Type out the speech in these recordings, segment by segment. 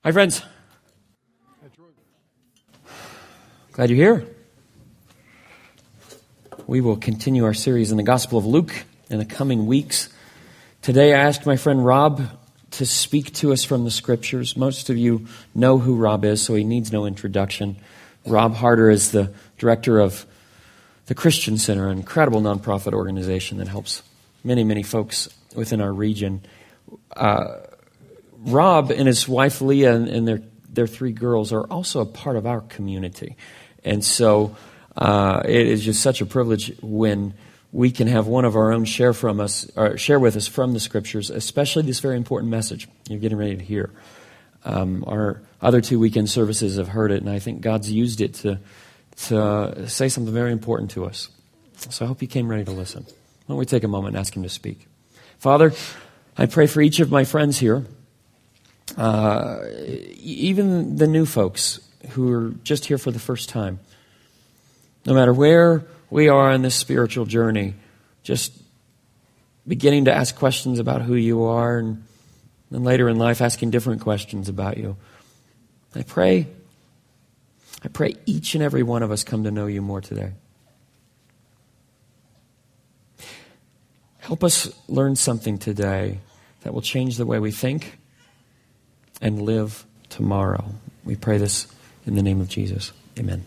Hi, friends. Glad you're here. We will continue our series in the Gospel of Luke in the coming weeks. Today I asked my friend Rob to speak to us from the Scriptures. Most of you know who Rob is, so he needs no introduction. Rob Harder is the director of the Christian Center, an incredible nonprofit organization that helps many, many folks within our region. Rob and his wife Leah and their three girls are also a part of our community. And so it is just such a privilege when we can have one of our own share with us from the Scriptures, especially this very important message you're getting ready to hear. Our other two weekend services have heard it, and I think God's used it to say something very important to us. So I hope you came ready to listen. Why don't we take a moment and ask him to speak? Father, I pray for each of my friends here, even the new folks who are just here for the first time. No matter where we are in this spiritual journey, just beginning to ask questions about who you are, and then later in life asking different questions about you. I pray each and every one of us come to know you more today. Help us learn something today that will change the way we think and live tomorrow. We pray this in the name of Jesus. Amen.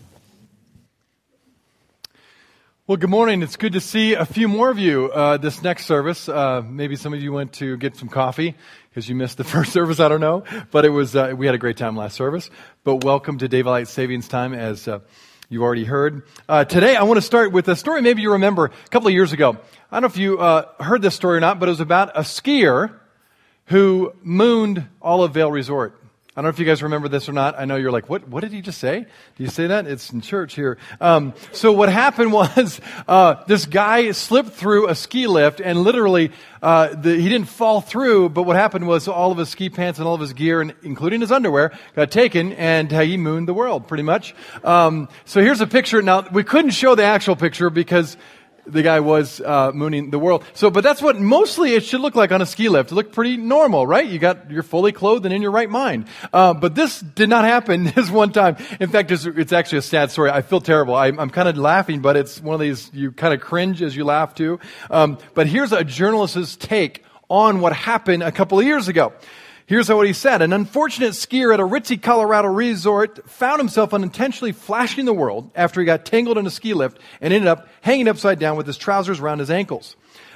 Well, good morning. It's good to see a few more of you this next service. Maybe some of you went to get some coffee because you missed the first service. I don't know. But it was we had a great time last service. But welcome to Daylight Savings Time, as you already heard. Today, I want to start with a story maybe you remember a couple of years ago. I don't know if you heard this story or not, but it was about a skier who mooned Olive Vale Resort. I don't know if you guys remember this or not. I know you're like, what did he just say? Do you say that? It's in church here. So what happened was this guy slipped through a ski lift, and literally he didn't fall through, but what happened was all of his ski pants and all of his gear, and including his underwear, got taken, and he mooned the world, pretty much. So here's a picture. Now, we couldn't show the actual picture because the guy was mooning the world. But that's what mostly it should look like on a ski lift. It looked pretty normal, right? You're fully clothed and in your right mind. But this did not happen this one time. In fact, it's actually a sad story. I feel terrible. I'm kind of laughing, but it's one of these, you kind of cringe as you laugh too. But here's a journalist's take on what happened a couple of years ago. Here's what he said. An unfortunate skier at a ritzy Colorado resort found himself unintentionally flashing the world after he got tangled in a ski lift and ended up hanging upside down with his trousers around his ankles.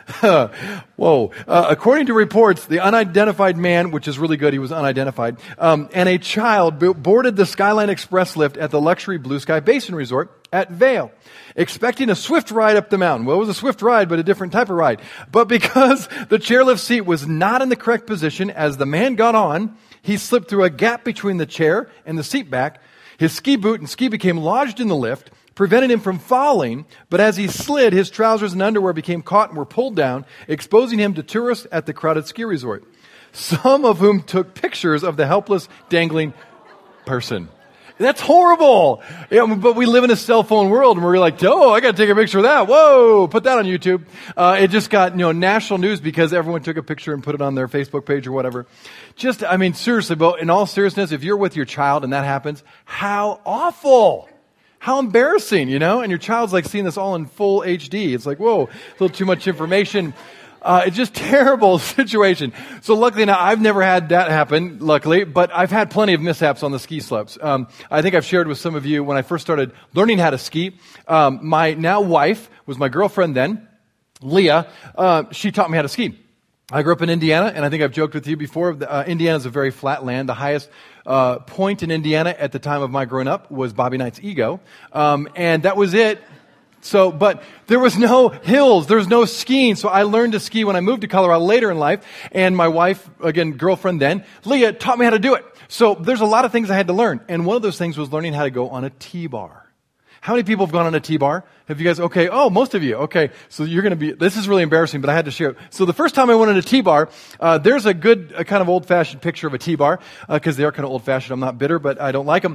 Whoa. According to reports, the unidentified man, which is really good, he was unidentified, and a child boarded the Skyline Express lift at the luxury Blue Sky Basin Resort at Vail, expecting a swift ride up the mountain. Well, it was a swift ride, but a different type of ride. But because the chairlift seat was not in the correct position as the man got on, he slipped through a gap between the chair and the seat back. His ski boot and ski became lodged in the lift, preventing him from falling, but as he slid, his trousers and underwear became caught and were pulled down, exposing him to tourists at the crowded ski resort, some of whom took pictures of the helpless, dangling person. That's horrible. Yeah, but we live in a cell phone world, and we're like, oh, I got to take a picture of that. Whoa, put that on YouTube. It just got national news because everyone took a picture and put it on their Facebook page or whatever. Seriously, but in all seriousness, if you're with your child and that happens, how awful. How embarrassing, and your child's like seeing this all in full HD. It's like, whoa, a little too much information. It's just terrible situation. So luckily now, I've never had that happen, luckily, but I've had plenty of mishaps on the ski slopes. I think I've shared with some of you when I first started learning how to ski. My now wife was my girlfriend then, Leah. She taught me how to ski. I grew up in Indiana, and I think I've joked with you before. Indiana is a very flat land. The highest point in Indiana at the time of my growing up was Bobby Knight's Ego, and that was it. But there was no hills, there was no skiing, so I learned to ski when I moved to Colorado later in life, and my wife, again, girlfriend then, Leah, taught me how to do it. So there's a lot of things I had to learn, and one of those things was learning how to go on a T-bar. How many people have gone on a T-bar? Have you guys, okay, most of you, okay, so you're going to be, this is really embarrassing, but I had to share it. So the first time I went on a T-bar, there's a good kind of old-fashioned picture of a T-bar, because they are kind of old-fashioned. I'm not bitter, but I don't like them.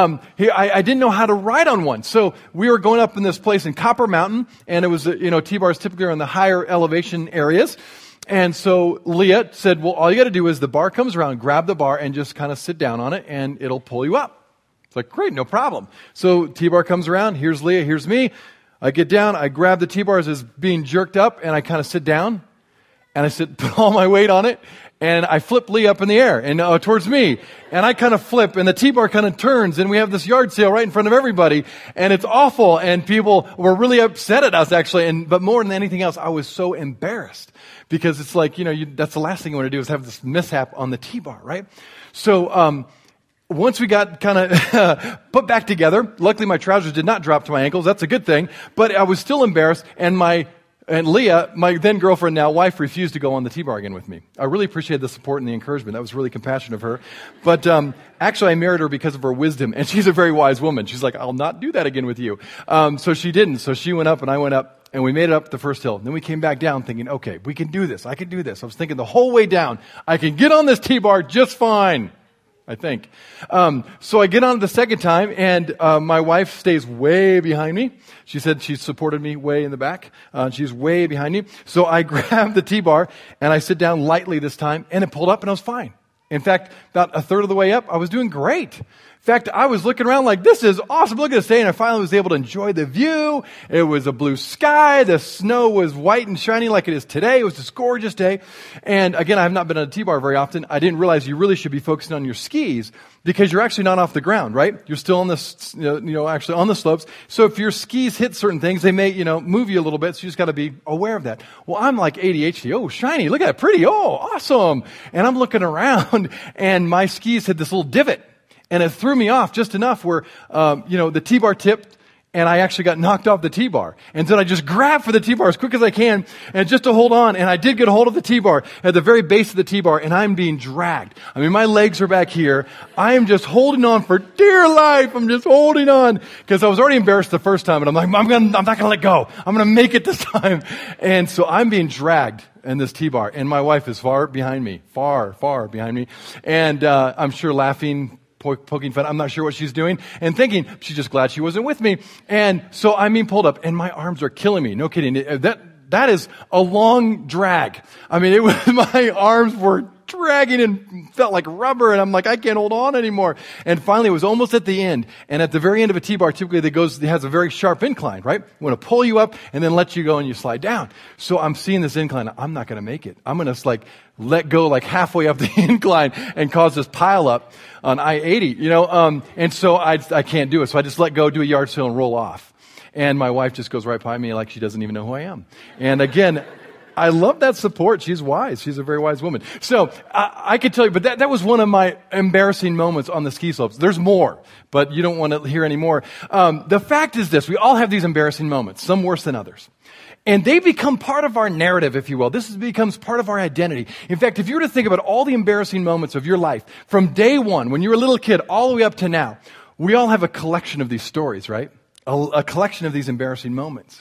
I didn't know how to ride on one. So we were going up in this place in Copper Mountain, and it was, T-bars typically are in the higher elevation areas. And so Leah said, well, all you got to do is the bar comes around, grab the bar, and just kind of sit down on it, and it'll pull you up. It's like, great, no problem. So T-bar comes around. Here's Leah. Here's me. I get down. I grab the T-bars as being jerked up, and I kind of sit down. And I put all my weight on it, and I flip Leah up in the air and towards me. And I kind of flip, and the T-bar kind of turns, and we have this yard sale right in front of everybody. And it's awful, and people were really upset at us, actually. But more than anything else, I was so embarrassed. Because it's like, that's the last thing you want to do is have this mishap on the T-bar, right? So, once we got kind of put back together, luckily my trousers did not drop to my ankles. That's a good thing. But I was still embarrassed, and Leah, my then girlfriend, now wife, refused to go on the T-bar again with me. I really appreciated the support and the encouragement. That was really compassionate of her. But actually, I married her because of her wisdom, and she's a very wise woman. She's like, I'll not do that again with you. So she didn't. So she went up, and I went up. And we made it up the first hill. Then we came back down thinking, okay, we can do this. I can do this. I was thinking the whole way down, I can get on this T-bar just fine, I think. So I get on the second time, and my wife stays way behind me. She said she supported me way in the back. She's way behind me. So I grab the T-bar, and I sit down lightly this time, and it pulled up, and I was fine. In fact, about a third of the way up, I was doing great. In fact, I was looking around like, this is awesome. Look at this day. And I finally was able to enjoy the view. It was a blue sky. The snow was white and shiny like it is today. It was this gorgeous day. And again, I have not been on a T-bar very often. I didn't realize you really should be focusing on your skis because you're actually not off the ground, right? You're still on the, actually on the slopes. So if your skis hit certain things, they may, move you a little bit. So you just got to be aware of that. Well, I'm like ADHD. Oh, shiny. Look at that. Pretty. Oh, awesome. And I'm looking around and my skis had this little divot. And it threw me off just enough where, the T-bar tipped and I actually got knocked off the T-bar. And then I just grabbed for the T-bar as quick as I can and just to hold on. And I did get a hold of the T-bar at the very base of the T-bar and I'm being dragged. I mean, my legs are back here. I am just holding on for dear life. I'm just holding on because I was already embarrassed the first time. And I'm like, I'm not going to let go. I'm going to make it this time. And so I'm being dragged in this T-bar. And my wife is far behind me, far behind me. And I'm sure laughing, poking fun. I'm not sure what she's doing and thinking she's just glad she wasn't with me. And so I'm being pulled up and my arms are killing me. No kidding. That is a long drag. I mean, my arms were dragging and felt like rubber and I'm like, I can't hold on anymore. And finally it was almost at the end. And at the very end of a T-bar, typically it has a very sharp incline, right? We want to pull you up and then let you go and you slide down. So I'm seeing this incline. I'm not going to make it. I'm going to let go halfway up the incline and cause this pile up on I-80, and so I can't do it. So I just let go, do a yard sale and roll off. And my wife just goes right by me like she doesn't even know who I am. And again, I love that support. She's wise. She's a very wise woman. So I could tell you, but that was one of my embarrassing moments on the ski slopes. There's more, but you don't want to hear any more. The fact is this, we all have these embarrassing moments, some worse than others. And they become part of our narrative, if you will. This becomes part of our identity. In fact, if you were to think about all the embarrassing moments of your life, from day one, when you were a little kid, all the way up to now, we all have a collection of these stories, right? A collection of these embarrassing moments.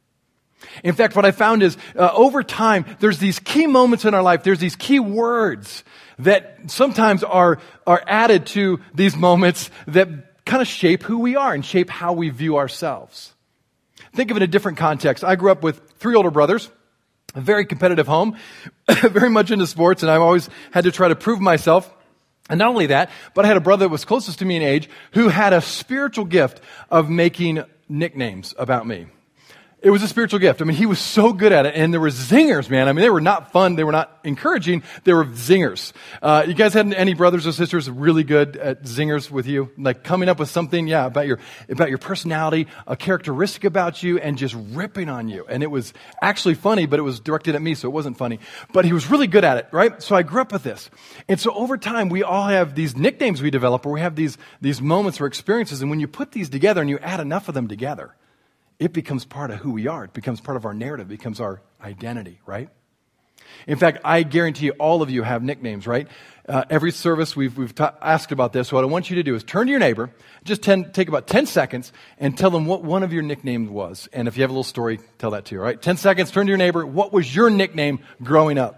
In fact, what I found is, over time, there's these key moments in our life, there's these key words that sometimes are added to these moments that kind of shape who we are and shape how we view ourselves. Think of it in a different context. I grew up with 3 older brothers, a very competitive home, very much into sports, and I've always had to try to prove myself. And not only that, but I had a brother that was closest to me in age who had a spiritual gift of making nicknames about me. It was a spiritual gift. I mean, he was so good at it. And there were zingers, man. I mean, they were not fun. They were not encouraging. They were zingers. You guys had any brothers or sisters really good at zingers with you? Like coming up with something, about your personality, a characteristic about you, and just ripping on you. And it was actually funny, but it was directed at me, so it wasn't funny. But he was really good at it, right? So I grew up with this. And so over time, we all have these nicknames we develop, or we have these moments or experiences. And when you put these together and you add enough of them together, it becomes part of who we are. It becomes part of our narrative. It becomes our identity, right? In fact, I guarantee you all of you have nicknames, right? Every service we've asked about this. So what I want you to do is turn to your neighbor, just take about 10 seconds and tell them what one of your nicknames was. And if you have a little story, tell that too, all right? 10 seconds, turn to your neighbor. What was your nickname growing up?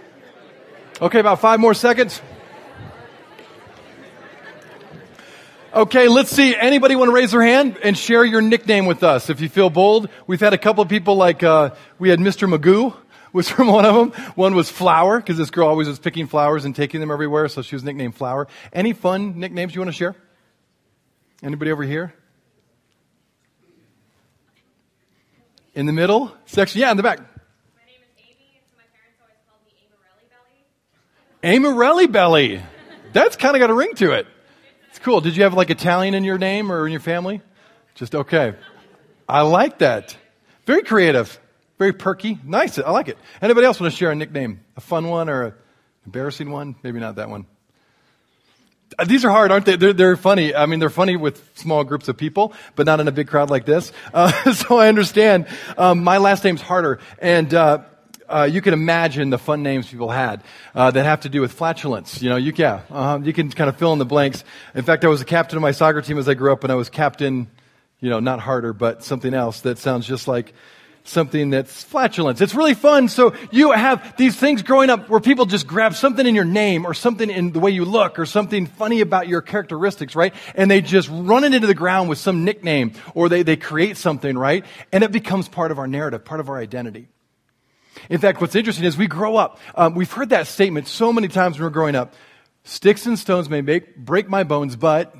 Okay, about 5 more seconds. Okay, let's see. Anybody want to raise their hand and share your nickname with us? If you feel bold, we've had a couple of people like, we had Mr. Magoo was from one of them. One was Flower, because this girl always was picking flowers and taking them everywhere, so she was nicknamed Flower. Any fun nicknames you want to share? Anybody over here? In the middle section? Yeah, in the back. My name is Amy, and so my parents always called me Amarelli Belly. That's kind of got a ring to it. It's cool. Did you have like Italian in your name or in your family? Just okay. I like that. Very creative. Very perky. Nice. I like it. Anybody else want to share a nickname? A fun one or an embarrassing one? Maybe not that one. These are hard, aren't they? They're funny. I mean, they're funny with small groups of people, but not in a big crowd like this. So I understand. My last name's harder, and you can imagine the fun names people had that have to do with flatulence. You know, you can kind of fill in the blanks. In fact, I was a captain of my soccer team as I grew up, and I was captain, not harder, but something else that sounds just like something that's flatulence. It's really fun. So you have these things growing up where people just grab something in your name or something in the way you look or something funny about your characteristics, right? And they just run it into the ground with some nickname, or they create something, right? And it becomes part of our narrative, part of our identity. In fact, what's interesting is we grow up. We've heard that statement so many times when we're growing up. Sticks and stones may break my bones, but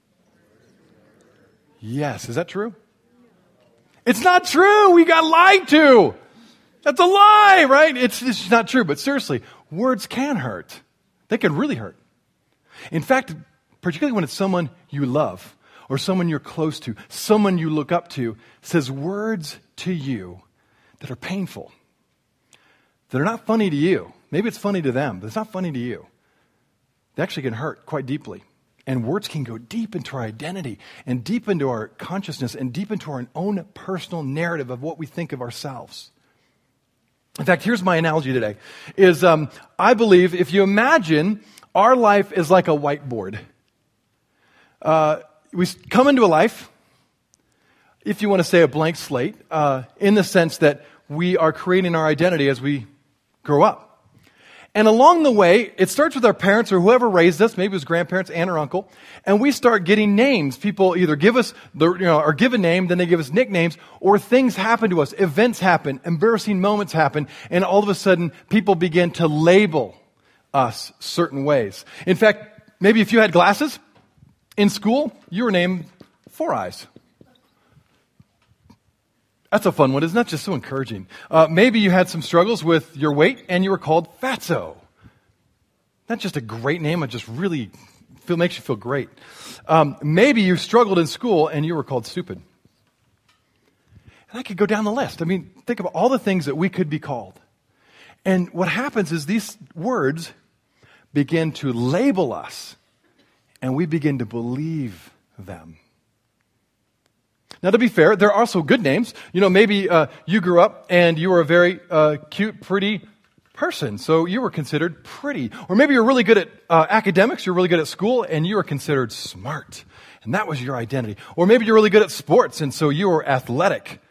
yes, is that true? It's not true. We got lied to. That's a lie, right? It's not true. But seriously, words can hurt. They can really hurt. In fact, particularly when it's someone you love or someone you're close to, someone you look up to, says words to you that are painful, that are not funny to you. Maybe it's funny to them, but it's not funny to you. They actually can hurt quite deeply. And words can go deep into our identity and deep into our consciousness and deep into our own personal narrative of what we think of ourselves. In fact, here's my analogy today, is I believe if you imagine our life is like a whiteboard. We come into a life, if you want to say a blank slate, in the sense that we are creating our identity as we grow up. And along the way, it starts with our parents or whoever raised us, maybe it was grandparents, aunt or uncle, and we start getting names. People either give us, or give a name, then they give us nicknames, or things happen to us, events happen, embarrassing moments happen, and all of a sudden, people begin to label us certain ways. In fact, maybe if you had glasses in school, you were named Four Eyes. That's a fun one. It's not just so encouraging. Maybe you had some struggles with your weight and you were called Fatso. Not just a great name, it just really makes you feel great. Maybe you struggled in school and you were called Stupid. And I could go down the list. I mean, think about all the things that we could be called. And what happens is these words begin to label us and we begin to believe them. Now, to be fair, there are also good names. Maybe you grew up and you were a very cute, pretty person, so you were considered pretty. Or maybe you're really good at academics, you're really good at school, and you were considered smart. And that was your identity. Or maybe you're really good at sports, and so you were athletic.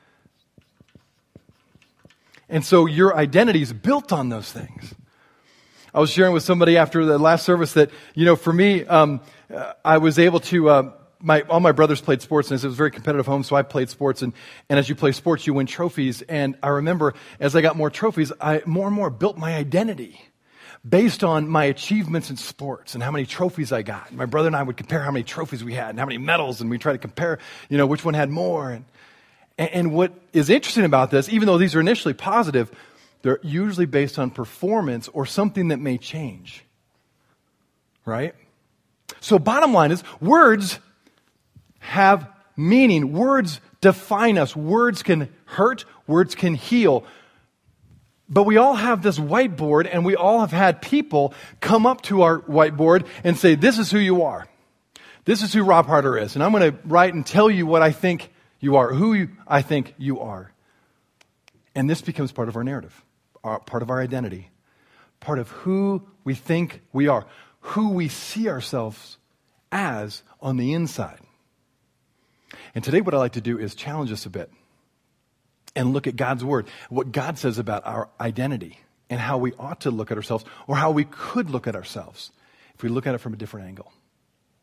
And so your identity is built on those things. I was sharing with somebody after the last service that, for me, I was able to... all my brothers played sports, and it was a very competitive home, so I played sports. And as you play sports, you win trophies. And I remember as I got more trophies, I more and more built my identity based on my achievements in sports and how many trophies I got. My brother and I would compare how many trophies we had and how many medals, and we try to compare, which one had more. And what is interesting about this, even though these are initially positive, they're usually based on performance or something that may change. Right? So bottom line is, words have meaning. Words define us. Words can hurt. Words can heal. But we all have this whiteboard, and we all have had people come up to our whiteboard and say, this is who you are. This is who Rob Harder is. And I'm going to write and tell you what I think you are, I think you are. And this becomes part of our narrative, part of our identity, part of who we think we are, who we see ourselves as on the inside. And today what I'd like to do is challenge us a bit and look at God's Word, what God says about our identity and how we ought to look at ourselves, or how we could look at ourselves if we look at it from a different angle.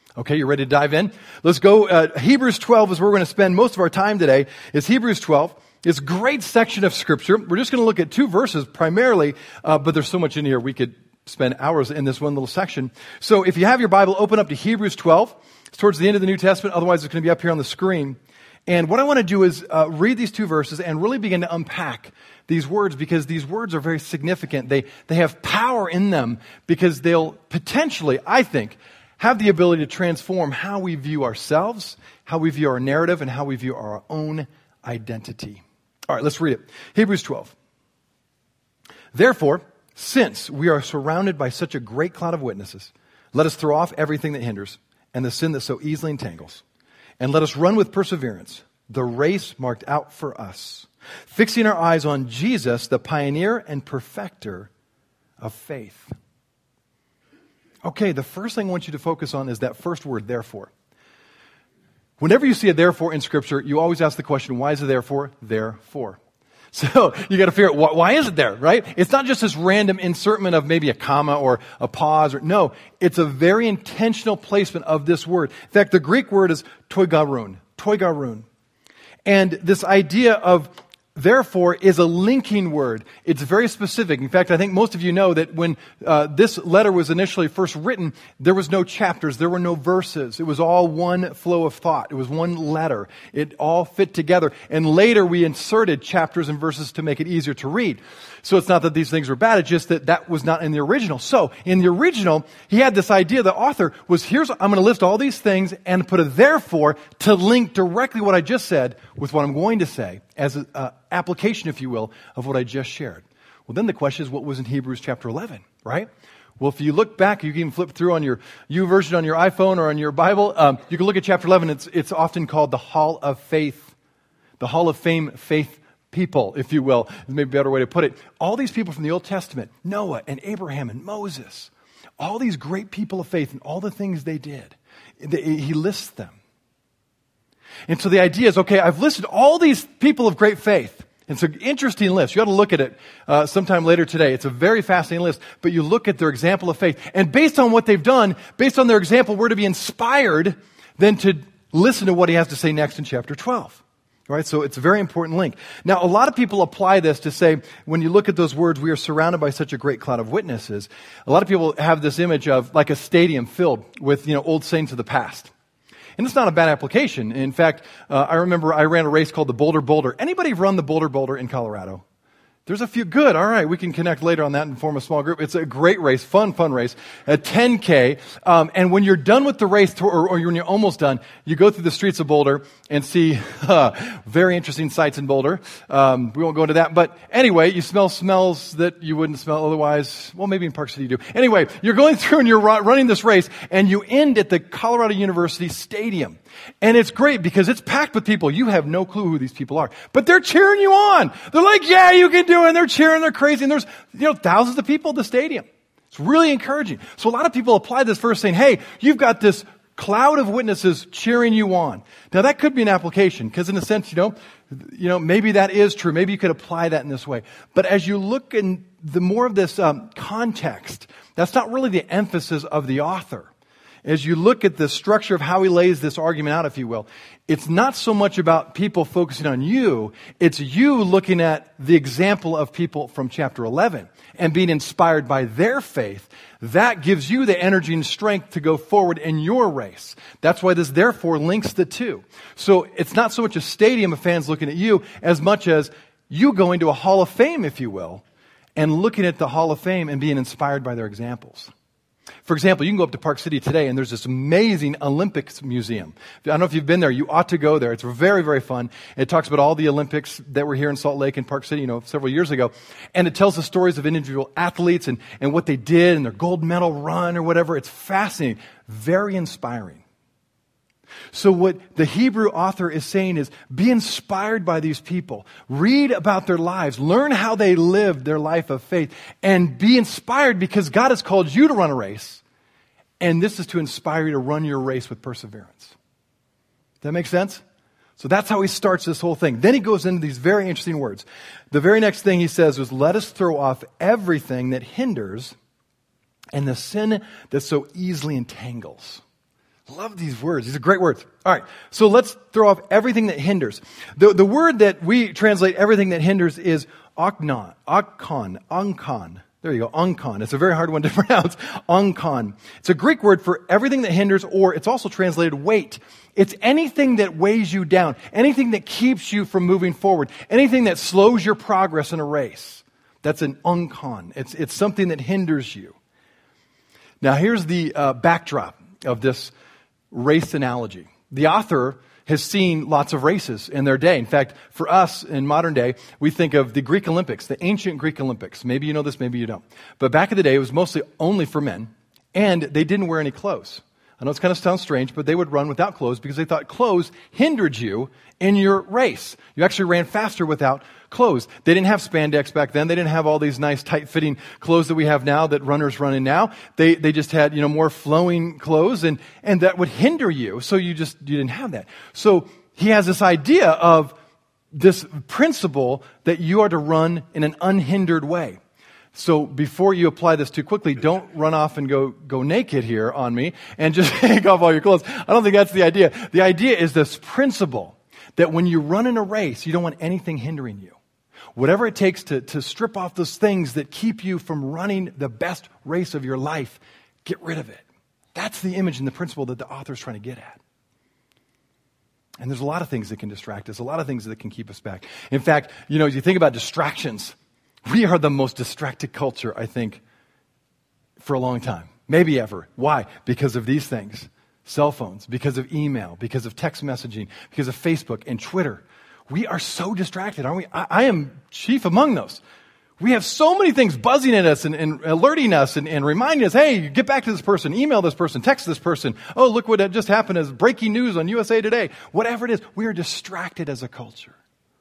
Okay, you ready to dive in? Let's go. Hebrews 12 is where we're going to spend most of our time today, is Hebrews 12. It's a great section of Scripture. We're just going to look at 2 verses primarily, but there's so much in here we could spend hours in this one little section. So if you have your Bible, open up to Hebrews 12. It's towards the end of the New Testament. Otherwise, it's going to be up here on the screen. And what I want to do is read these 2 verses and really begin to unpack these words, because these words are very significant. They have power in them because they'll potentially, I think, have the ability to transform how we view ourselves, how we view our narrative, and how we view our own identity. All right, let's read it. Hebrews 12. Therefore, since we are surrounded by such a great cloud of witnesses, let us throw off everything that hinders and the sin that so easily entangles, and let us run with perseverance the race marked out for us, fixing our eyes on Jesus, the pioneer and perfecter of faith. Okay, the first thing I want you to focus on is that first word, therefore. Whenever you see a therefore in Scripture, you always ask the question, why is it therefore? Therefore. So you got to figure out, why is it there, right? It's not just this random insertment of maybe a comma or a pause. No, it's a very intentional placement of this word. In fact, the Greek word is toigarun. And this idea of therefore is a linking word. It's very specific. In fact, I think most of you know that when this letter was initially first written, there was no chapters, there were no verses. It was all one flow of thought. It was one letter. It all fit together. And later we inserted chapters and verses to make it easier to read. So it's not that these things were bad, it's just that that was not in the original. So in the original, he had this idea, the author was, I'm going to list all these things and put a therefore to link directly what I just said with what I'm going to say as an application, if you will, of what I just shared. Well, then the question is, what was in Hebrews chapter 11, right? Well, if you look back, you can even flip through on your YouVersion on your iPhone or on your Bible. You can look at chapter 11. It's often called the Hall of Faith, the Hall of Fame faith people, if you will, is maybe a better way to put it. All these people from the Old Testament, Noah and Abraham and Moses, all these great people of faith and all the things they did, he lists them. And so the idea is, okay, I've listed all these people of great faith. It's an interesting list. You ought to look at it sometime later today. It's a very fascinating list. But you look at their example of faith. And based on what they've done, based on their example, we're to be inspired then to listen to what he has to say next in chapter 12. Right? So it's a very important link. Now, a lot of people apply this to say, when you look at those words, we are surrounded by such a great cloud of witnesses. A lot of people have this image of like a stadium filled with, old saints of the past. And it's not a bad application. In fact, I remember I ran a race called the Boulder Boulder. Anybody run the Boulder Boulder in Colorado? There's a few. Good. All right. We can connect later on that and form a small group. It's a great race, fun race, a 10K. And when you're done with the race, or when you're almost done, you go through the streets of Boulder and see very interesting sights in Boulder. We won't go into that. But anyway, you smell smells that you wouldn't smell otherwise. Well, maybe in Park City you do. Anyway, you're going through and you're running this race, and you end at the Colorado University Stadium. And it's great because it's packed with people. You have no clue who these people are. But they're cheering you on. They're like, yeah, you can do it. And they're cheering. They're crazy. And there's, thousands of people at the stadium. It's really encouraging. So a lot of people apply this verse saying, hey, you've got this cloud of witnesses cheering you on. Now that could be an application because in a sense, maybe that is true. Maybe you could apply that in this way. But as you look in the more of this context, that's not really the emphasis of the author. As you look at the structure of how he lays this argument out, if you will, it's not so much about people focusing on you. It's you looking at the example of people from chapter 11 and being inspired by their faith. That gives you the energy and strength to go forward in your race. That's why this therefore links the two. So it's not so much a stadium of fans looking at you as much as you going to a hall of fame, if you will, and looking at the hall of fame and being inspired by their examples. For example, you can go up to Park City today and there's this amazing Olympics museum. I don't know if you've been there. You ought to go there. It's very, very fun. It talks about all the Olympics that were here in Salt Lake and Park City, several years ago. And it tells the stories of individual athletes and what they did and their gold medal run or whatever. It's fascinating. Very inspiring. So what the Hebrew author is saying is be inspired by these people. Read about their lives. Learn how they lived their life of faith. And be inspired because God has called you to run a race. And this is to inspire you to run your race with perseverance. Does that make sense? So that's how he starts this whole thing. Then he goes into these very interesting words. The very next thing he says was, let us throw off everything that hinders and the sin that so easily entangles. I love these words. These are great words. All right, so let's throw off everything that hinders. The word that we translate everything that hinders is onkon. There you go, onkon. It's a very hard one to pronounce. Onkon. It's a Greek word for everything that hinders, or it's also translated weight. It's anything that weighs you down, anything that keeps you from moving forward, anything that slows your progress in a race. That's an onkon. It's something that hinders you. Now here's the backdrop of this race analogy. The author has seen lots of races in their day. In fact, for us in modern day, we think of the Greek Olympics, the ancient Greek Olympics. Maybe you know this, maybe you don't. But back in the day, it was mostly only for men, and they didn't wear any clothes. I know it's kind of sounds strange, but they would run without clothes because they thought clothes hindered you in your race. You actually ran faster without clothes. They didn't have spandex back then. They didn't have all these nice tight-fitting clothes that we have now that runners run in now. They just had, more flowing clothes and that would hinder you. So you didn't have that. So he has this idea of this principle that you are to run in an unhindered way. So before you apply this too quickly, don't run off and go naked here on me and just take off all your clothes. I don't think that's the idea. The idea is this principle that when you run in a race, you don't want anything hindering you. Whatever it takes to strip off those things that keep you from running the best race of your life, get rid of it. That's the image and the principle that the author is trying to get at. And there's a lot of things that can distract us, a lot of things that can keep us back. In fact, as you think about distractions, we are the most distracted culture, I think, for a long time. Maybe ever. Why? Because of these things. Cell phones, because of email, because of text messaging, because of Facebook and Twitter. We are so distracted, aren't we? I am chief among those. We have so many things buzzing at us and alerting us and reminding us, hey, get back to this person, email this person, text this person. Oh, look what just happened as breaking news on USA Today. Whatever it is, we are distracted as a culture.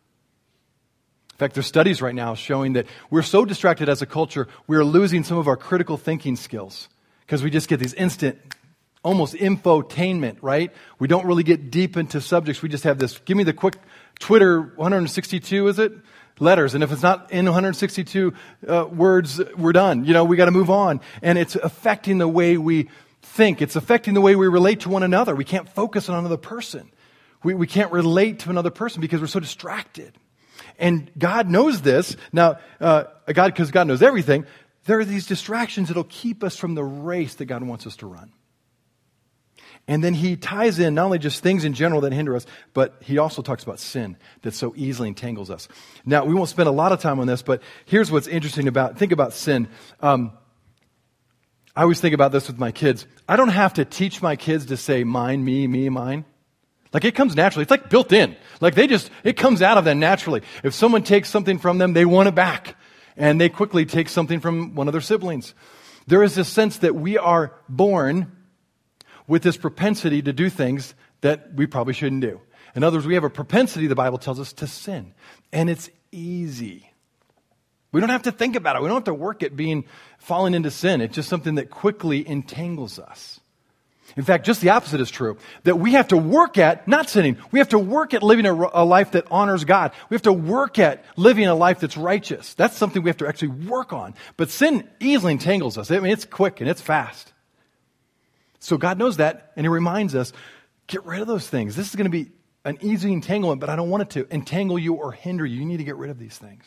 In fact, there's studies right now showing that we're so distracted as a culture, we're losing some of our critical thinking skills because we just get these instant, almost infotainment, right? We don't really get deep into subjects. We just have this, give me the quick Twitter 162, is it? Letters. And if it's not in 162 words, we're done. We got to move on. And it's affecting the way we think. It's affecting the way we relate to one another. We can't focus on another person. We can't relate to another person because we're so distracted. And God knows this. Now, because God knows everything, there are these distractions that'll keep us from the race that God wants us to run. And then he ties in not only just things in general that hinder us, but he also talks about sin that so easily entangles us. Now, we won't spend a lot of time on this, but here's what's interesting think about sin. I always think about this with my kids. I don't have to teach my kids to say mine, me, mine. Like it comes naturally. It's like built in. Like it comes out of them naturally. If someone takes something from them, they want it back. And they quickly take something from one of their siblings. There is this sense that we are born with this propensity to do things that we probably shouldn't do. In other words, we have a propensity, the Bible tells us, to sin. And it's easy. We don't have to think about it. We don't have to work at falling into sin. It's just something that quickly entangles us. In fact, just the opposite is true. That we have to work at not sinning. We have to work at living a life that honors God. We have to work at living a life that's righteous. That's something we have to actually work on. But sin easily entangles us. I mean, it's quick and it's fast. So God knows that, and he reminds us, get rid of those things. This is going to be an easy entanglement, but I don't want it to entangle you or hinder you. You need to get rid of these things.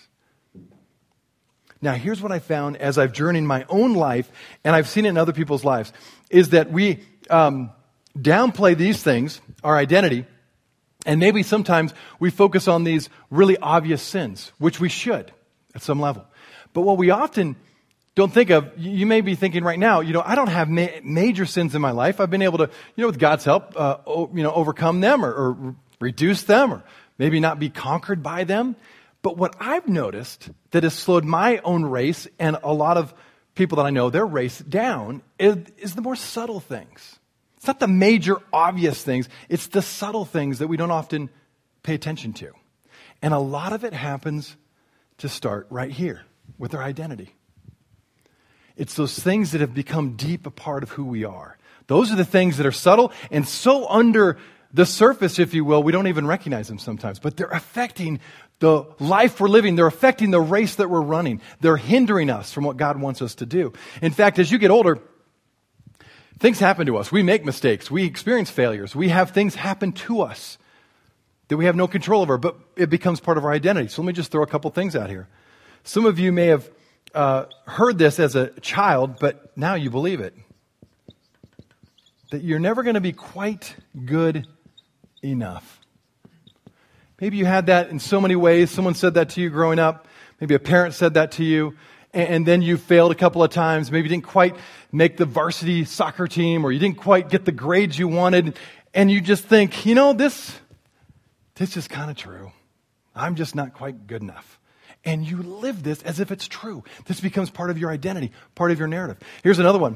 Now, here's what I found as I've journeyed in my own life, and I've seen it in other people's lives, is that we downplay these things, our identity, and maybe sometimes we focus on these really obvious sins, which we should at some level. But what we often don't think of, you may be thinking right now, I don't have major sins in my life. I've been able to, with God's help, overcome them or reduce them or maybe not be conquered by them. But what I've noticed that has slowed my own race and a lot of people that I know, their race down is the more subtle things. It's not the major obvious things. It's the subtle things that we don't often pay attention to. And a lot of it happens to start right here with our identity. It's those things that have become deep a part of who we are. Those are the things that are subtle and so under the surface, if you will, we don't even recognize them sometimes. But they're affecting the life we're living. They're affecting the race that we're running. They're hindering us from what God wants us to do. In fact, as you get older, Things happen to us. We make mistakes. We experience failures. We have things happen to us that we have no control over, but it becomes part of our identity. So let me just throw a couple things out here. Some of you may have heard this as a child, but now you believe it. That you're never going to be quite good enough. Maybe you had that in so many ways. Someone said that to you growing up. Maybe a parent said that to you. And then you failed a couple of times. Maybe you didn't quite make the varsity soccer team, or you didn't quite get the grades you wanted. And you just think, this is kind of true. I'm just not quite good enough. And you live this as if it's true. This becomes part of your identity, part of your narrative. Here's another one.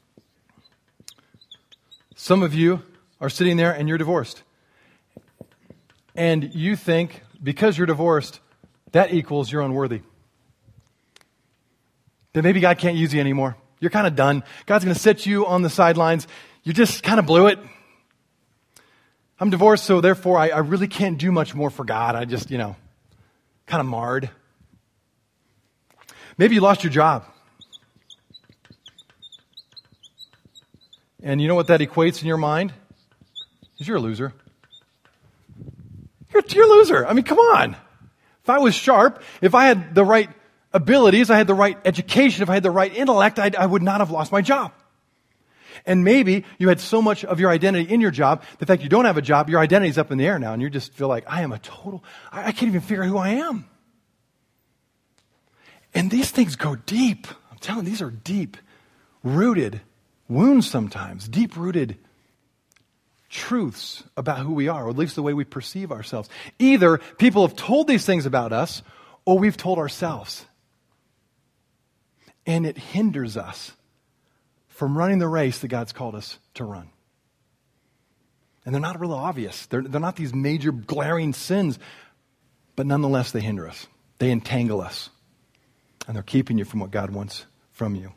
Some of you are sitting there and you're divorced. And you think, because you're divorced, that equals you're unworthy. That maybe God can't use you anymore. You're kind of done. God's going to set you on the sidelines. You just kind of blew it. I'm divorced, so therefore I really can't do much more for God. I just, kind of marred. Maybe you lost your job. And you know what that equates in your mind? Is you're a loser. You're a loser. I mean, come on. If I was sharp, if I had the right abilities, I had the right education, if I had the right intellect, I would not have lost my job. And maybe you had so much of your identity in your job, the fact you don't have a job, your identity is up in the air now, and you just feel like, I can't even figure out who I am. And these things go deep. I'm telling you, these are deep-rooted wounds sometimes, deep-rooted truths about who we are, or at least the way we perceive ourselves. Either people have told these things about us, or we've told ourselves. And it hinders us from running the race that God's called us to run. And they're not real obvious. They're not these major glaring sins, but nonetheless they hinder us. They entangle us. And they're keeping you from what God wants from you.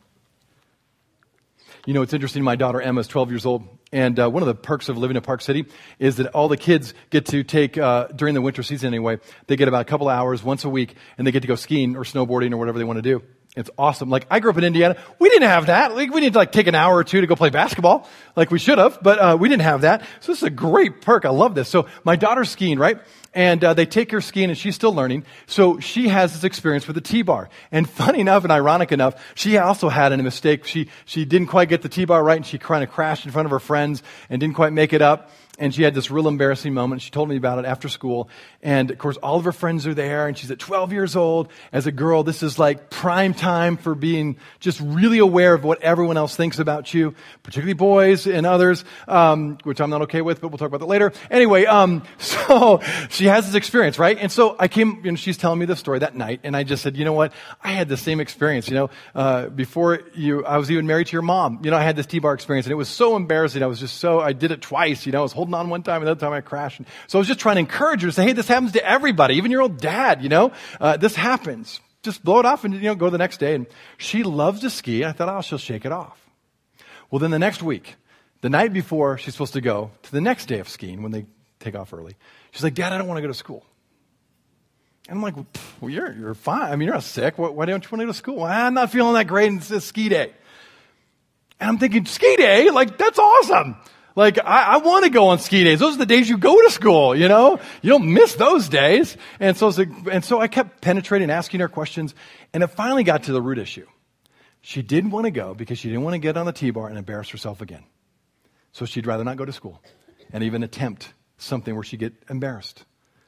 It's interesting. My daughter Emma is 12 years old. And one of the perks of living in Park City is that all the kids get to take, during the winter season anyway, they get about a couple hours once a week, and they get to go skiing or snowboarding or whatever they want to do. It's awesome. Like, I grew up in Indiana. We didn't have that. Like, we didn't take an hour or two to go play basketball like we should have, but we didn't have that. So this is a great perk. I love this. So my daughter's skiing, right? And they take her skiing, and she's still learning. So she has this experience with the T-bar. And funny enough and ironic enough, she also had a mistake. She didn't quite get the T-bar right, and she kind of crashed in front of her friends and didn't quite make it up. And she had this real embarrassing moment. She told me about it after school. And, of course, all of her friends are there. And she's at 12 years old. As a girl, this is like prime time for being just really aware of what everyone else thinks about you, particularly boys and others, which I'm not okay with, but we'll talk about that later. Anyway, so she has this experience, right? And so I came, she's telling me the story that night. And I just said, you know what? I had the same experience. Before I was even married to your mom. I had this T-bar experience. And it was so embarrassing. I did it twice. I was holding on one time, and the other time I crashed. So I was just trying to encourage her to say, hey, this happens to everybody, even your old dad, this happens. Just blow it off and, go the next day. And she loves to ski. I thought, she'll shake it off. Well, then the next week, the night before she's supposed to go to the next day of skiing when they take off early, she's like, Dad, I don't want to go to school. And I'm like, well, you're fine. I mean, you're not sick. Why don't you want to go to school? Well, I'm not feeling that great, and it's a ski day. And I'm thinking, ski day? Like, that's awesome. Like, I want to go on ski days. Those are the days you go to school, You don't miss those days. And so I kept penetrating, asking her questions, and it finally got to the root issue. She didn't want to go because she didn't want to get on the T-bar and embarrass herself again. So she'd rather not go to school and even attempt something where she'd get embarrassed.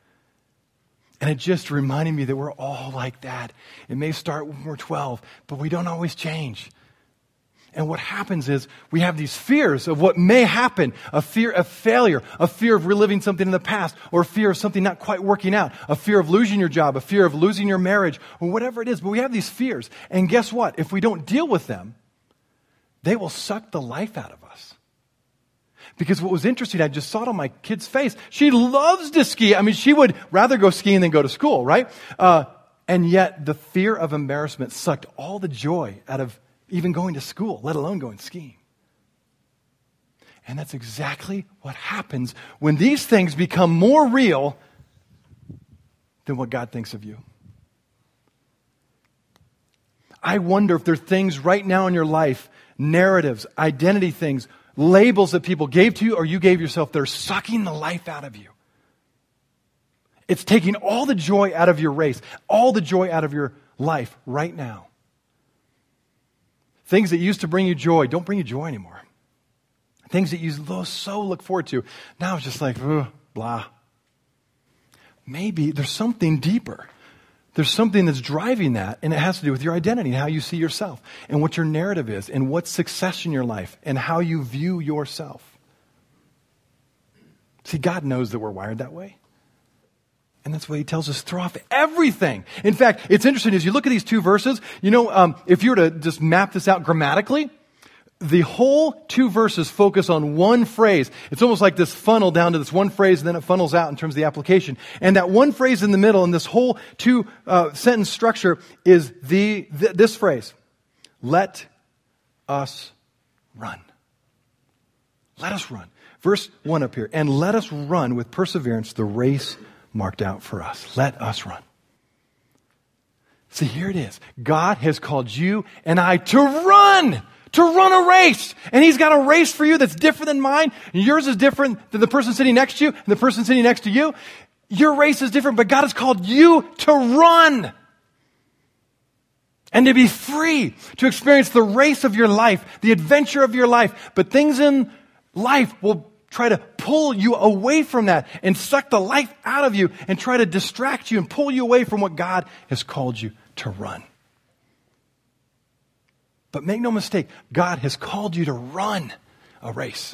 And it just reminded me that we're all like that. It may start when we're 12, but we don't always change. And what happens is we have these fears of what may happen, a fear of failure, a fear of reliving something in the past, or a fear of something not quite working out, a fear of losing your job, a fear of losing your marriage, or whatever it is. But we have these fears. And guess what? If we don't deal with them, they will suck the life out of us. Because what was interesting, I just saw it on my kid's face. She loves to ski. I mean, she would rather go skiing than go to school, right? And yet the fear of embarrassment sucked all the joy out of even going to school, let alone going skiing. And that's exactly what happens when these things become more real than what God thinks of you. I wonder if there are things right now in your life narratives, identity things, labels that people gave to you or you gave yourself, they're sucking the life out of you. It's taking all the joy out of your race, all the joy out of your life right now. Things that used to bring you joy don't bring you joy anymore. Things that you so look forward to, now it's just like, blah. Maybe there's something deeper. There's something that's driving that, and it has to do with your identity and how you see yourself and what your narrative is and what's success in your life and how you view yourself. See, God knows that we're wired that way. And that's why he tells us, throw off everything. In fact, it's interesting as you look at these two verses, if you were to just map this out grammatically, the whole two verses focus on one phrase. It's almost like this funnel down to this one phrase, and then it funnels out in terms of the application. And that one phrase in the middle in this whole two sentence structure is this phrase. Let us run. Let us run. Verse 1 up here. And let us run with perseverance the race marked out for us. Let us run. See, here it is. God has called you and I to run a race. And he's got a race for you that's different than mine. Yours is different than the person sitting next to you and the person sitting next to you. Your race is different, but God has called you to run and to be free, to experience the race of your life, the adventure of your life. But things in life will try to pull you away from that and suck the life out of you and try to distract you and pull you away from what God has called you to run. But make no mistake, God has called you to run a race.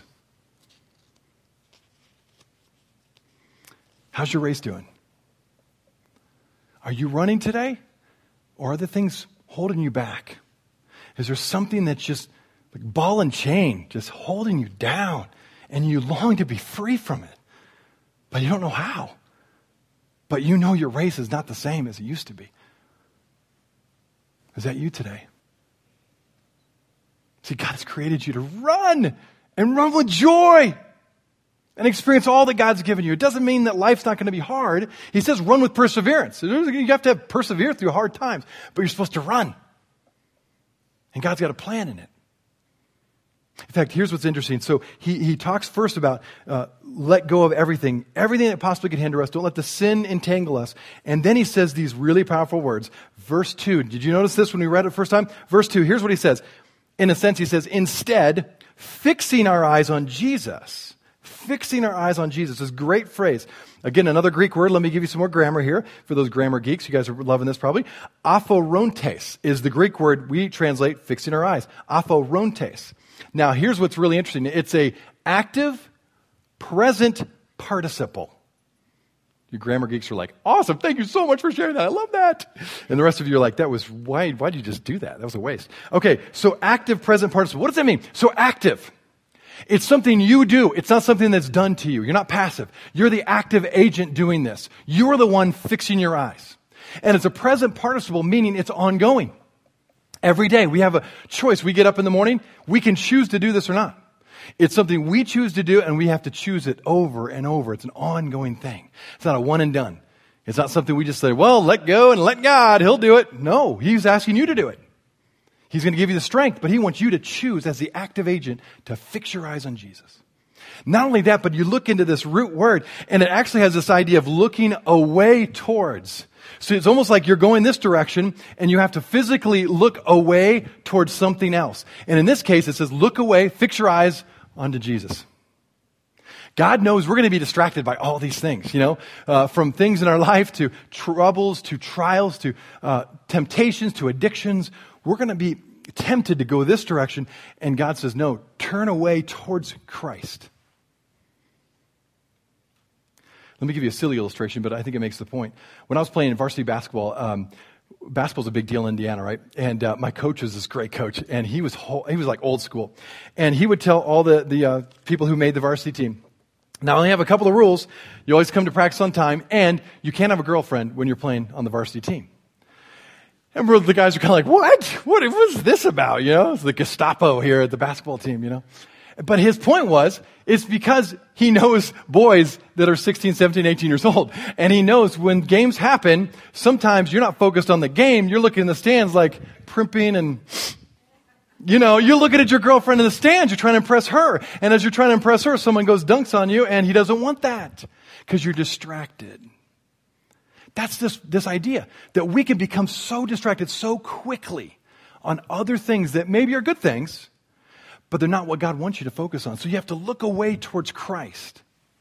How's your race doing? Are you running today? Or are the things holding you back? Is there something that's just like ball and chain, just holding you down? And you long to be free from it, but you don't know how. But you know your race is not the same as it used to be. Is that you today? See, God has created you to run and run with joy and experience all that God's given you. It doesn't mean that life's not going to be hard. He says run with perseverance. You have to persevere through hard times, but you're supposed to run. And God's got a plan in it. In fact, here's what's interesting. So he talks first about let go of everything that possibly could hinder us. Don't let the sin entangle us. And then he says these really powerful words. Verse 2. Did you notice this when we read it first time? Verse 2. Here's what he says. In a sense, he says, instead, fixing our eyes on Jesus. Fixing our eyes on Jesus. This great phrase. Again, another Greek word. Let me give you some more grammar here for those grammar geeks. You guys are loving this probably. Aphorontes is the Greek word we translate fixing our eyes. Aphorontes. Now, here's what's really interesting. It's a active, present participle. You grammar geeks are like, awesome, thank you so much for sharing that. I love that. And the rest of you are like, why did you just do that? That was a waste. Okay, so active, present participle. What does that mean? So active. It's something you do. It's not something that's done to you. You're not passive. You're the active agent doing this. You're the one fixing your eyes. And it's a present participle, meaning it's ongoing. Every day we have a choice. We get up in the morning, we can choose to do this or not. It's something we choose to do, and we have to choose it over and over. It's an ongoing thing. It's not a one and done. It's not something we just say, well, let go and let God. He'll do it. No, he's asking you to do it. He's going to give you the strength, but he wants you to choose as the active agent to fix your eyes on Jesus. Not only that, but you look into this root word, and it actually has this idea of looking away towards. So it's almost like you're going this direction and you have to physically look away towards something else. And in this case, it says, look away, fix your eyes onto Jesus. God knows we're going to be distracted by all these things, from things in our life to troubles, to trials, to temptations, to addictions. We're going to be tempted to go this direction. And God says, no, turn away towards Christ. Let me give you a silly illustration, but I think it makes the point. When I was playing varsity basketball, basketball's a big deal in Indiana, right? And my coach was this great coach, and he was like old school. And he would tell all the people who made the varsity team, now I only have a couple of rules. You always come to practice on time, and you can't have a girlfriend when you're playing on the varsity team. And the guys are kind of like, what? What was this about? It's the Gestapo here at the basketball team, But his point was, it's because he knows boys that are 16, 17, 18 years old. And he knows when games happen, sometimes you're not focused on the game. You're looking in the stands like primping and, You know, you're looking at your girlfriend in the stands, you're trying to impress her. And as you're trying to impress her, someone goes dunks on you, and he doesn't want that because you're distracted. That's this idea that we can become so distracted so quickly on other things that maybe are good things, but they're not what God wants you to focus on. So you have to look away towards Christ.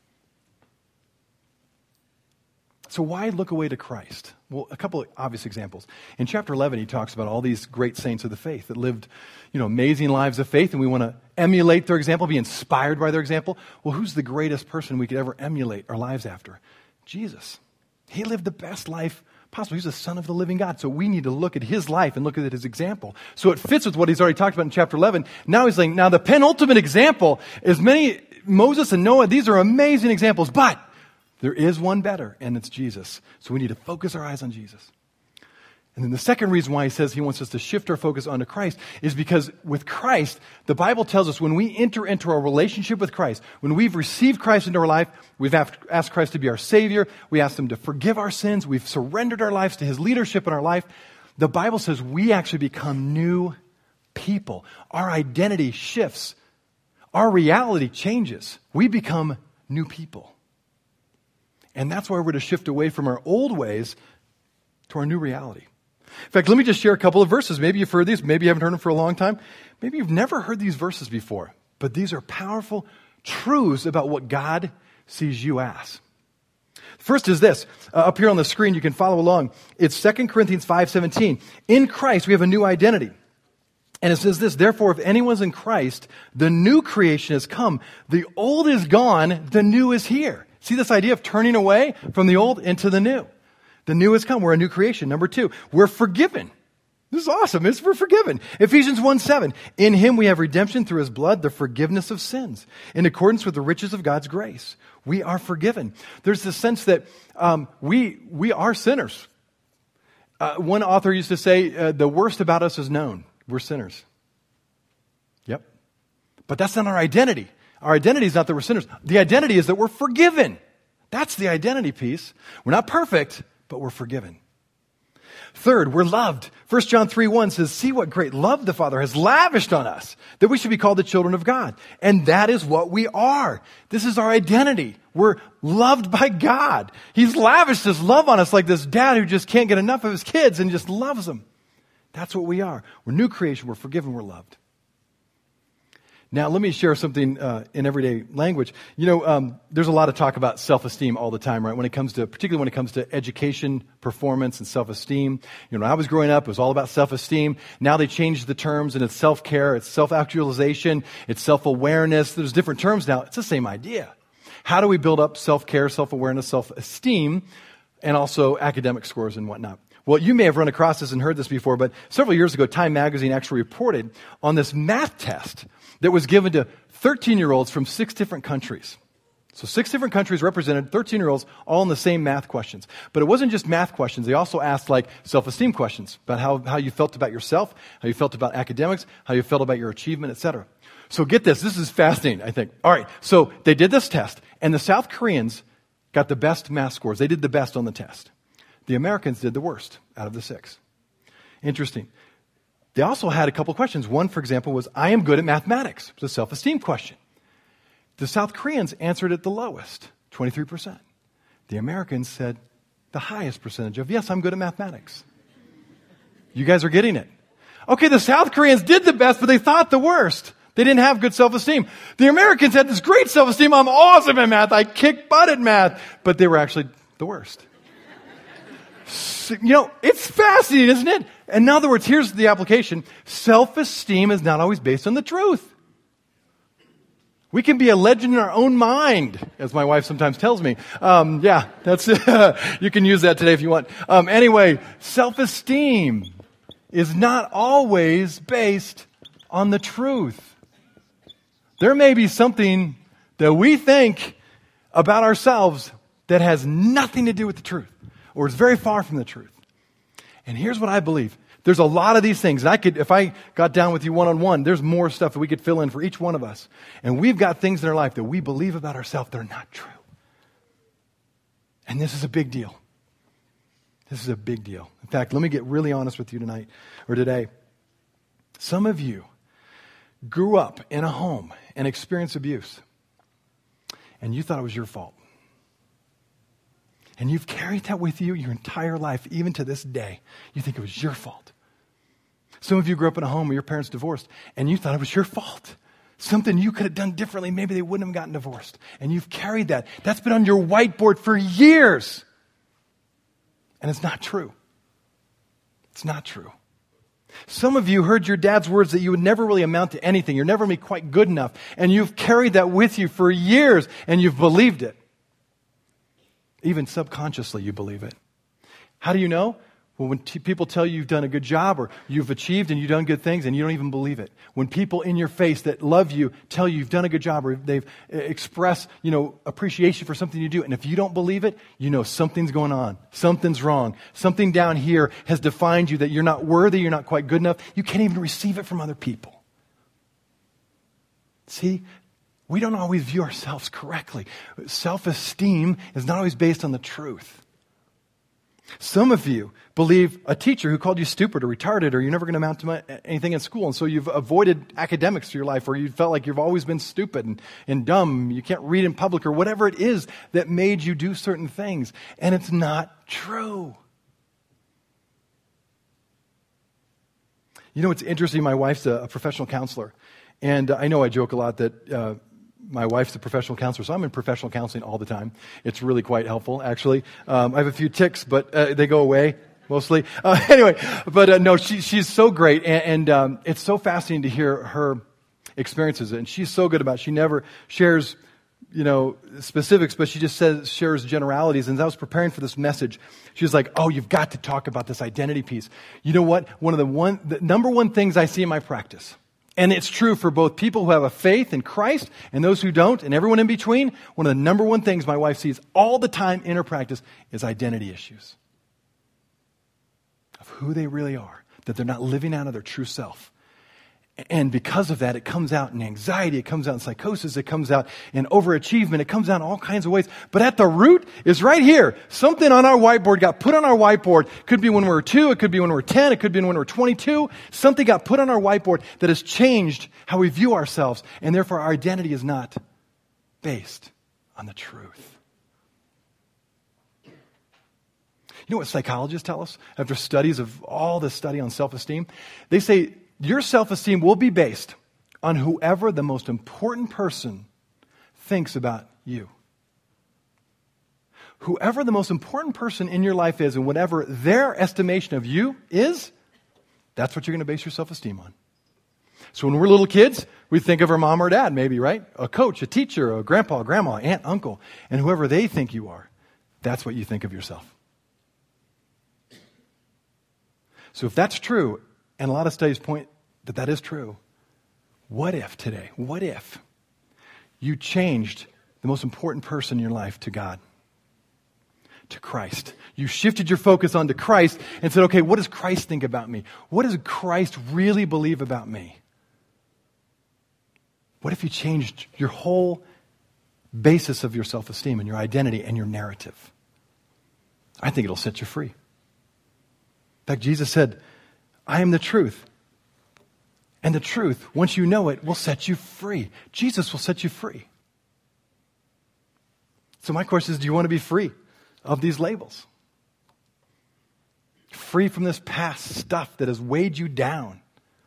So why look away to Christ? Well, a couple of obvious examples. In chapter 11, he talks about all these great saints of the faith that lived, amazing lives of faith, and we want to emulate their example, be inspired by their example. Well, who's the greatest person we could ever emulate our lives after? Jesus. He lived the best life possible. He's the Son of the living God. So we need to look at his life and look at his example. So it fits with what he's already talked about in chapter 11. Now he's saying, now the penultimate example is Moses and Noah. These are amazing examples, but there is one better, and it's Jesus. So we need to focus our eyes on Jesus. And then the second reason why he says he wants us to shift our focus onto Christ is because with Christ, the Bible tells us when we enter into our relationship with Christ, when we've received Christ into our life, we've asked Christ to be our Savior, we asked him to forgive our sins, we've surrendered our lives to his leadership in our life, the Bible says we actually become new people. Our identity shifts. Our reality changes. We become new people. And that's why we're to shift away from our old ways to our new reality. In fact, let me just share a couple of verses. Maybe you've heard these. Maybe you haven't heard them for a long time. Maybe you've never heard these verses before. But these are powerful truths about what God sees you as. First is this. Up here on the screen, you can follow along. It's 2 Corinthians 5:17. In Christ, we have a new identity. And it says this, therefore, if anyone's in Christ, the new creation has come. The old is gone, the new is here. See this idea of turning away from the old into the new. The new has come. We're a new creation. Number 2, we're forgiven. This is awesome. We're forgiven. Ephesians 1:7. In him we have redemption through his blood, the forgiveness of sins, in accordance with the riches of God's grace. We are forgiven. There's this sense that we are sinners. One author used to say, the worst about us is known. We're sinners. Yep. But that's not our identity. Our identity is not that we're sinners. The identity is that we're forgiven. That's the identity piece. We're not perfect, but we're forgiven. Third, we're loved. 1 John 3:1 says, see what great love the Father has lavished on us, that we should be called the children of God. And that is what we are. This is our identity. We're loved by God. He's lavished his love on us like this dad who just can't get enough of his kids and just loves them. That's what we are. We're new creation. We're forgiven. We're loved. Now, let me share something in everyday language. There's a lot of talk about self-esteem all the time, right? Particularly when it comes to education, performance, and self-esteem. When I was growing up, it was all about self-esteem. Now they changed the terms, and it's self-care, it's self-actualization, it's self-awareness. There's different terms now. It's the same idea. How do we build up self-care, self-awareness, self-esteem, and also academic scores and whatnot? Well, you may have run across this and heard this before, but several years ago, Time Magazine actually reported on this math test that was given to 13-year-olds from 6 different countries. So 6 different countries represented, 13-year-olds, all in the same math questions. But it wasn't just math questions. They also asked self-esteem questions about how you felt about yourself, how you felt about academics, how you felt about your achievement, etc. So get this. This is fascinating, I think. All right, so they did this test, and the South Koreans got the best math scores. They did the best on the test. The Americans did the worst out of the 6. Interesting. They also had a couple questions. One, for example, was, I am good at mathematics. It was a self-esteem question. The South Koreans answered it the lowest, 23%. The Americans said the highest percentage of, yes, I'm good at mathematics. You guys are getting it. Okay, the South Koreans did the best, but they thought the worst. They didn't have good self-esteem. The Americans had this great self-esteem. I'm awesome at math. I kick butt at math. But they were actually the worst. It's fascinating, isn't it? In other words, here's the application. Self-esteem is not always based on the truth. We can be a legend in our own mind, as my wife sometimes tells me. That's you can use that today if you want. Anyway, self-esteem is not always based on the truth. There may be something that we think about ourselves that has nothing to do with the truth, or is very far from the truth. And here's what I believe. There's a lot of these things. And if I got down with you one-on-one, there's more stuff that we could fill in for each one of us. And we've got things in our life that we believe about ourselves that are not true. And this is a big deal. This is a big deal. In fact, let me get really honest with you today. Some of you grew up in a home and experienced abuse, and you thought it was your fault. And you've carried that with you your entire life, even to this day. You think it was your fault. Some of you grew up in a home where your parents divorced, and you thought it was your fault. Something you could have done differently. Maybe they wouldn't have gotten divorced. And you've carried that. That's been on your whiteboard for years. And it's not true. It's not true. Some of you heard your dad's words that you would never really amount to anything. You're never going to be quite good enough. And you've carried that with you for years, and you've believed it. Even subconsciously, you believe it. How do you know? Well, when people tell you you've done a good job or you've achieved and you've done good things and you don't even believe it. When people in your face that love you tell you you've done a good job or they've expressed, appreciation for something you do. And if you don't believe it, you know something's going on. Something's wrong. Something down here has defined you that you're not worthy, you're not quite good enough. You can't even receive it from other people. See? We don't always view ourselves correctly. Self-esteem is not always based on the truth. Some of you believe a teacher who called you stupid or retarded or you're never going to amount to anything in school, and so you've avoided academics through your life, or you felt like you've always been stupid and dumb, you can't read in public, or whatever it is that made you do certain things. And it's not true. It's interesting. My wife's a professional counselor. And I know I joke a lot that my wife's a professional counselor, so I'm in professional counseling all the time. It's really quite helpful, actually. I have a few tics, but they go away mostly. Anyway, but no, she's so great, and it's so fascinating to hear her experiences. And she's so good about it. She never shares, specifics, but she just shares generalities. And as I was preparing for this message, she was like, "Oh, you've got to talk about this identity piece." You know what? The number one things I see in my practice, and it's true for both people who have a faith in Christ and those who don't and everyone in between, one of the number one things my wife sees all the time in her practice is identity issues. Of who they really are, that they're not living out of their true self. And because of that, it comes out in anxiety, it comes out in psychosis, it comes out in overachievement, it comes out in all kinds of ways. But at the root is right here. Something on our whiteboard got put on our whiteboard. Could be when we were 2, it could be when we were 10, it could be when we were 22. Something got put on our whiteboard that has changed how we view ourselves, and therefore our identity is not based on the truth. You know what psychologists tell us after studies of all this study on self-esteem? They say your self-esteem will be based on whoever the most important person thinks about you. Whoever the most important person in your life is, and whatever their estimation of you is, that's what you're going to base your self-esteem on. So when we're little kids, we think of our mom or dad, maybe, right? A coach, a teacher, a grandpa, grandma, aunt, uncle, and whoever they think you are, that's what you think of yourself. So if that's true, and a lot of studies point that is true, what if today, you changed the most important person in your life to God, to Christ? You shifted your focus onto Christ and said, okay, what does Christ think about me? What does Christ really believe about me? What if you changed your whole basis of your self-esteem and your identity and your narrative? I think it'll set you free. In fact, Jesus said, I am the truth. And the truth, once you know it, will set you free. Jesus will set you free. So my question is, do you want to be free of these labels? Free from this past stuff that has weighed you down.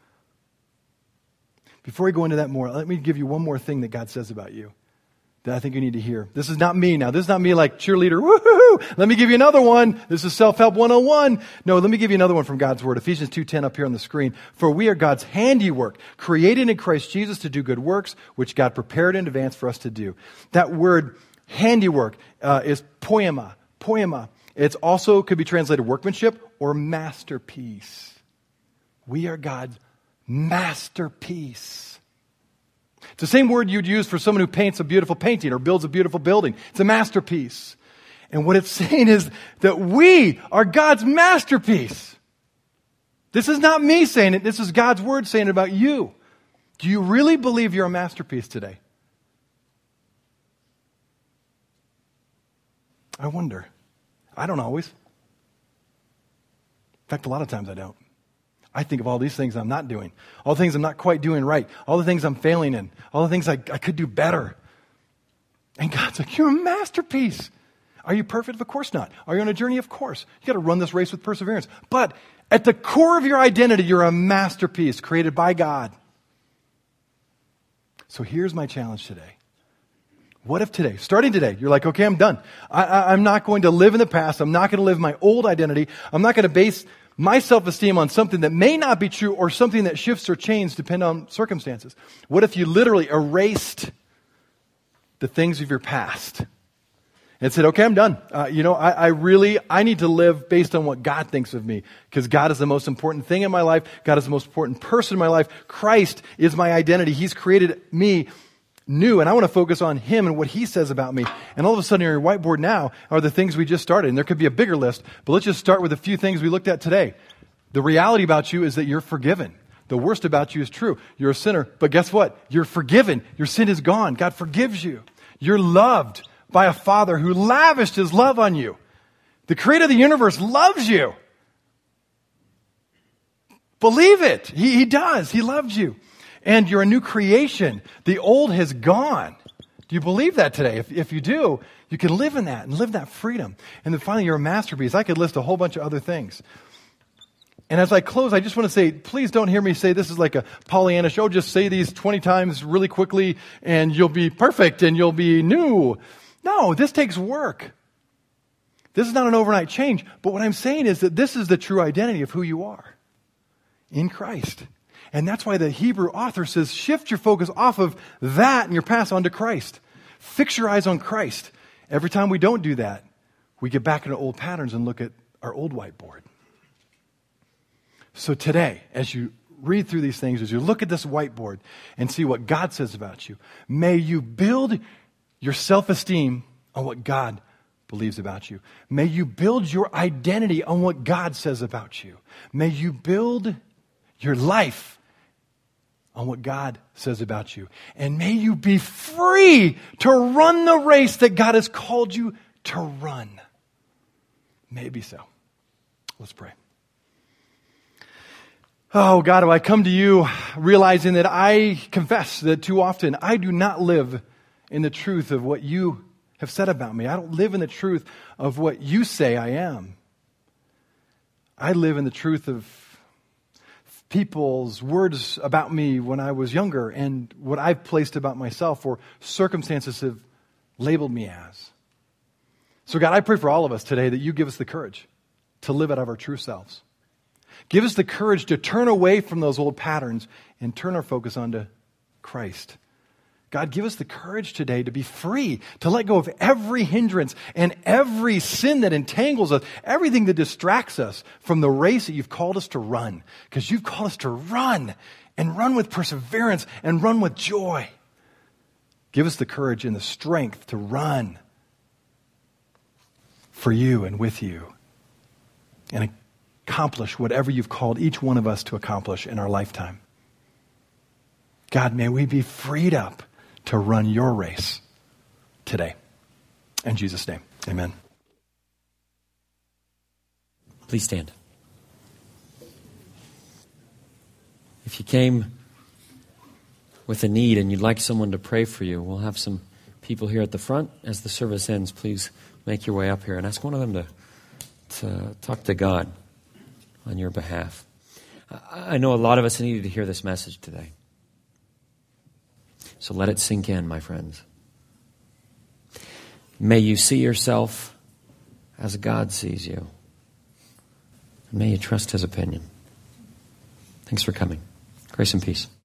Before we go into that more, let me give you one more thing that God says about you that I think you need to hear. This is not me now. This is not me like cheerleader. Woohoo! Let me give you another one. This is Self-Help 101. No, let me give you another one from God's Word. Ephesians 2:10 up here on the screen. For we are God's handiwork, created in Christ Jesus to do good works, which God prepared in advance for us to do. That word handiwork is poema. Poema. It's also could be translated workmanship or masterpiece. We are God's masterpiece. It's the same word you'd use for someone who paints a beautiful painting or builds a beautiful building. It's a masterpiece. And what it's saying is that we are God's masterpiece. This is not me saying it. This is God's word saying it about you. Do you really believe you're a masterpiece today? I wonder. I don't always. In fact, a lot of times I don't. I think of all these things I'm not doing, all the things I'm not quite doing right, all the things I'm failing in, all the things I could do better. And God's like, you're a masterpiece. Are you perfect? Of course not. Are you on a journey? Of course. You got to run this race with perseverance. But at the core of your identity, you're a masterpiece created by God. So here's my challenge today. What if today, starting today, you're like, okay, I'm done. I'm not going to live in the past. I'm not going to live my old identity. I'm not going to base my self-esteem on something that may not be true or something that shifts or changes depending on circumstances. What if you literally erased the things of your past and said, okay, I'm done. I need to live based on what God thinks of me, because God is the most important thing in my life. God is the most important person in my life. Christ is my identity. He's created me new, and I want to focus on Him and what He says about me. And all of a sudden, your whiteboard now are the things we just started. And there could be a bigger list, but let's just start with a few things we looked at today. The reality about you is that you're forgiven. The worst about you is true. You're a sinner, but guess what? You're forgiven. Your sin is gone. God forgives you. You're loved by a Father who lavished His love on you. The Creator of the universe loves you. Believe it. He does. He loves you. And you're a new creation. The old has gone. Do you believe that today? If you do, you can live in that and live that freedom. And then finally, you're a masterpiece. I could list a whole bunch of other things. And as I close, I just want to say, please don't hear me say this is like a Pollyanna show. Just say these 20 times really quickly and you'll be perfect and you'll be new. No, this takes work. This is not an overnight change. But what I'm saying is that this is the true identity of who you are in Christ. And that's why the Hebrew author says, shift your focus off of that and your past onto Christ. Fix your eyes on Christ. Every time we don't do that, we get back into old patterns and look at our old whiteboard. So today, as you read through these things, as you look at this whiteboard and see what God says about you, may you build your self-esteem on what God believes about you. May you build your identity on what God says about you. May you build your life on what God says about you. And may you be free to run the race that God has called you to run. May it be so. Let's pray. Oh, God, I come to you realizing that I confess that too often I do not live in the truth of what you have said about me. I don't live in the truth of what you say I am. I live in the truth of people's words about me when I was younger and what I've placed about myself or circumstances have labeled me as. So God, I pray for all of us today that you give us the courage to live out of our true selves. Give us the courage to turn away from those old patterns and turn our focus onto Christ. God, give us the courage today to be free, to let go of every hindrance and every sin that entangles us, everything that distracts us from the race that you've called us to run. Because you've called us to run and run with perseverance and run with joy. Give us the courage and the strength to run for you and with you and accomplish whatever you've called each one of us to accomplish in our lifetime. God, may we be freed up to run your race today. In Jesus' name, amen. Please stand. If you came with a need and you'd like someone to pray for you, we'll have some people here at the front. As the service ends, please make your way up here and ask one of them to talk to God on your behalf. I know a lot of us needed to hear this message today. So let it sink in, my friends. May you see yourself as God sees you. And may you trust His opinion. Thanks for coming. Grace and peace.